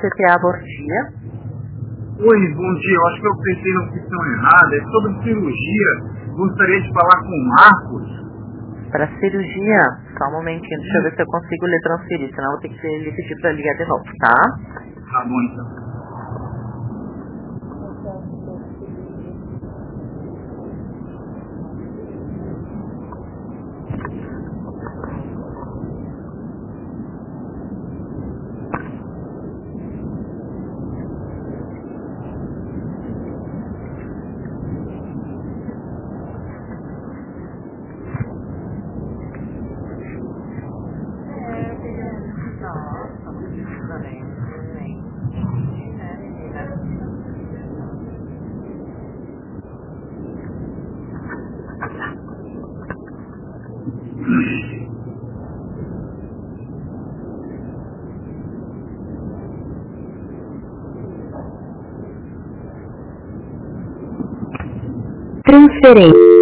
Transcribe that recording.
CTA Bordia. Oi, bom dia. Eu acho que eu apertei na opção errada. É sobre cirurgia. Gostaria de falar com o Marcos. Para cirurgia, só um momentinho, deixa eu ver se eu consigo lhe transferir, senão eu vou ter que lhe pedir para ligar de novo, tá? Tá bom, então. Transferência.